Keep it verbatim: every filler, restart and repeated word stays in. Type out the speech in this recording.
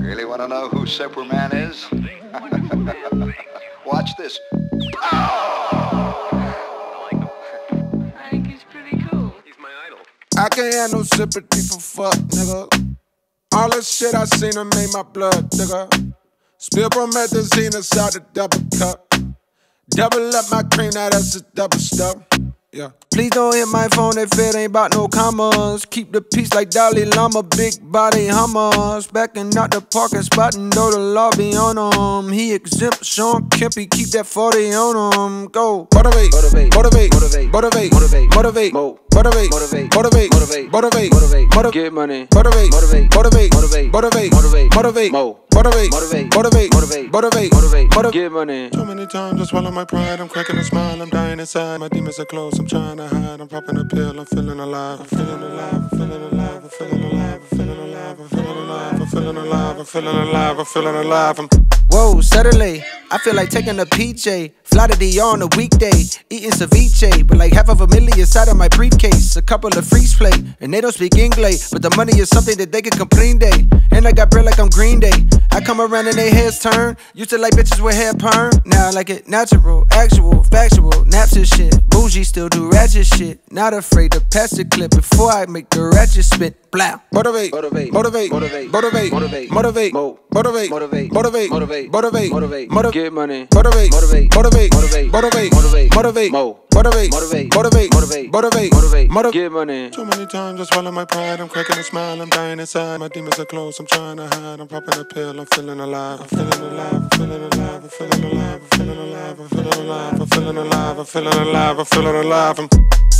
Really want to know who Superman is? Watch this. Oh! I think he's pretty cool. He's my idol. I can't have no sympathy for fuck, nigga. All the shit I seen done made my blood, nigga. Spill promethazine inside the double cup. Double up my cream, now that's a double stuff. Yeah. Please don't hit my phone if it ain't about no commas. Keep the peace like Dalai Lama, big body hummers. Backing out the parking spot and though the law be on him. He exempt Sean Kempy, keep that forty on him. Go. Motivate, motivate, motivate, motivate, motivate, motivate, motivate, motivate, motivate, motivate, motivate, motivate, motivate, motivate, get money, motivate, motivate, motivate, motivate, motivate, motivate, motivate, mo, motivate, motivate, motivate, motivate, motivate, motivate, motivate, get money. Too many times I swallow my pride, I'm cracking a smile, I'm dying inside. My demons are close, I'm trying to hide. I'm popping a pill, I'm feeling alive. I'm feeling alive, I'm feeling alive, I'm feeling alive, I'm feeling alive, I'm feeling alive, I'm feeling alive, I'm feeling alive, I'm feeling alive. I'm whoa, Saturday, I feel like taking a P J. Fly to D R on a weekday, eating ceviche with like half of a million inside of my briefcase. A couple of freeze play, and they don't speak English, but the money is something that they can complain day. And I got bread like I'm Green Day. I come around and they heads turn. Used to like bitches with hair perm. Now I like it natural, actual, factual, naps and shit. Bougie still do ratchet shit. Not afraid to pass the clip before I make the ratchet spit. Blah. Motivate, motivate, motivate, motivate, motivate, motivate, motivate, motivate, motivate, motivate, motivate, motivate, motivate, motivate, get money, motivate, motivate, motivate, motivate, motivate, motivate, motivate, mo, motivate, motivate, motivate, motivate, motivate, motivate, motivate, get money. Too many times I swallow my pride, I'm cracking a smile, I'm dying inside. My demons are close, I'm trying to hide. I'm popping a pill, I'm feeling alive, I'm feeling alive, I'm feeling alive, I'm feeling alive, I'm feeling alive, I'm feeling alive, I'm feeling alive, I'm feeling alive, I'm feeling alive, I'm